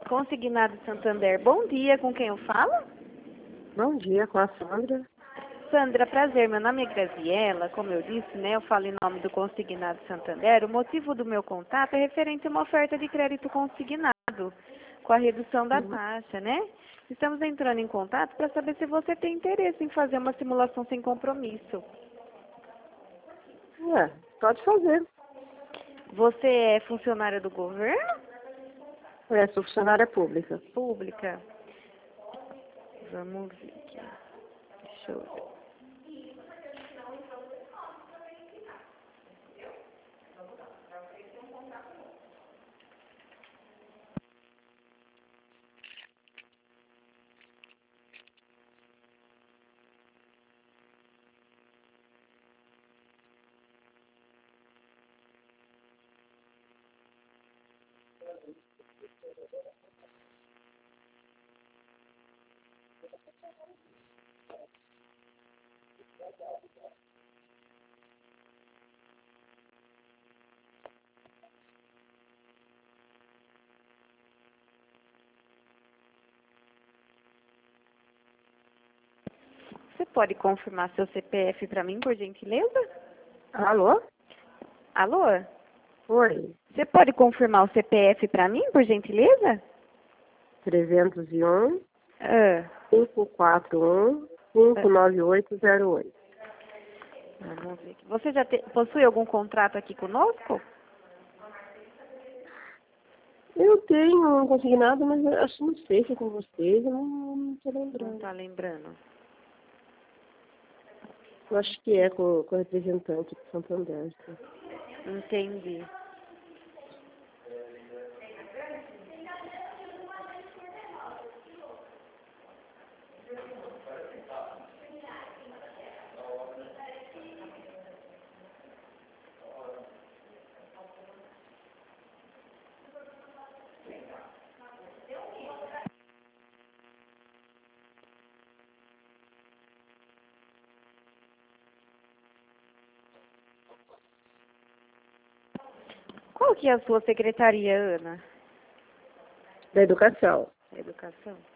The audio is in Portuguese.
Consignado Santander, bom dia, com quem eu falo? Bom dia, com a Sandra. Sandra, prazer, meu nome é Graziela, como eu disse, né, eu falo em nome do Consignado Santander. O motivo do meu contato é referente a uma oferta de crédito consignado, com a redução da taxa, né? Estamos entrando em contato para saber se você tem interesse em fazer uma simulação sem compromisso. Pode fazer. Você é funcionária do governo? Sou funcionária pública. Pública. Vamos ver aqui. Deixa eu ver. Você pode confirmar seu CPF para mim, por gentileza? Alô? Alô? Oi. Você pode confirmar o CPF para mim, por gentileza? 301 Ah, 541 59808. vamos ver aqui. Você já possui algum contrato aqui conosco? Eu tenho um consignado, mas eu acho que não sei se é com vocês, eu não estou Não lembrando. está lembrando. Eu acho que é com o representante de Santander. Sim. Entendi. Qual que é a sua secretaria, Ana? Da educação. Educação?